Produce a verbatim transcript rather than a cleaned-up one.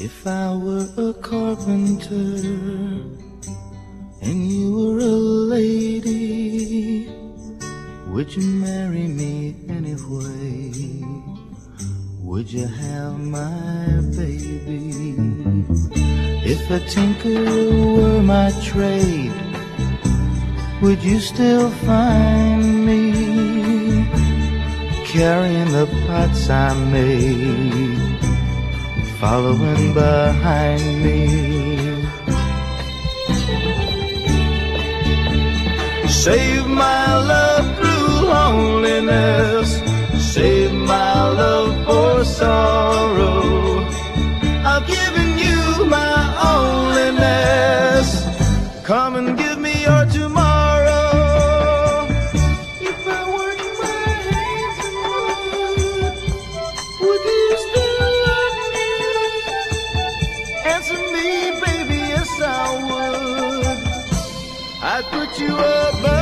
If I were a carpenter and you were a lady, would you marry me anyway? Would you have my baby? If a tinker were my trade, would you still find me carrying the pots I made, following behind me? Save my love through loneliness, save my love for sorrow. I've given you my onlyness, come and give me your tomorrow. If I worked my hands in wood, would you still love me? Answer me, baby, yes I would. I'd put you above